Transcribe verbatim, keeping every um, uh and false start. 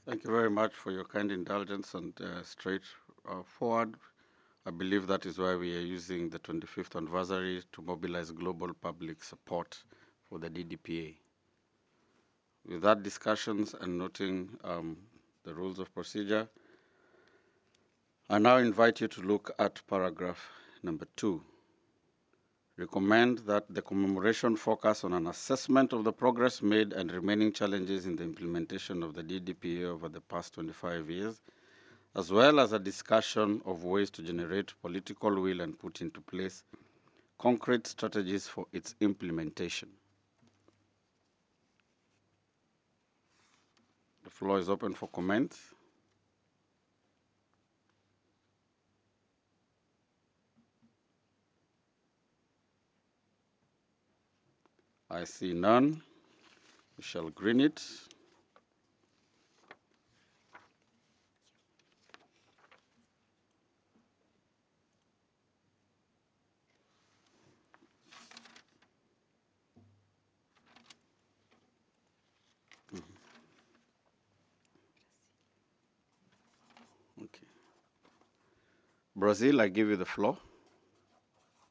Thank you very much for your kind indulgence and uh, straight uh, forward. I believe that is why we are using the twenty-fifth anniversary to mobilize global public support for the D D P A. With that discussions and noting um, the rules of procedure, I now invite you to look at paragraph number two. Recommend that the commemoration focus on an assessment of the progress made and remaining challenges in the implementation of the D D P A over the past twenty-five years, as well as a discussion of ways to generate political will and put into place concrete strategies for its implementation. The floor is open for comments. I see none. We shall green it. Okay. Brazil, I give you the floor.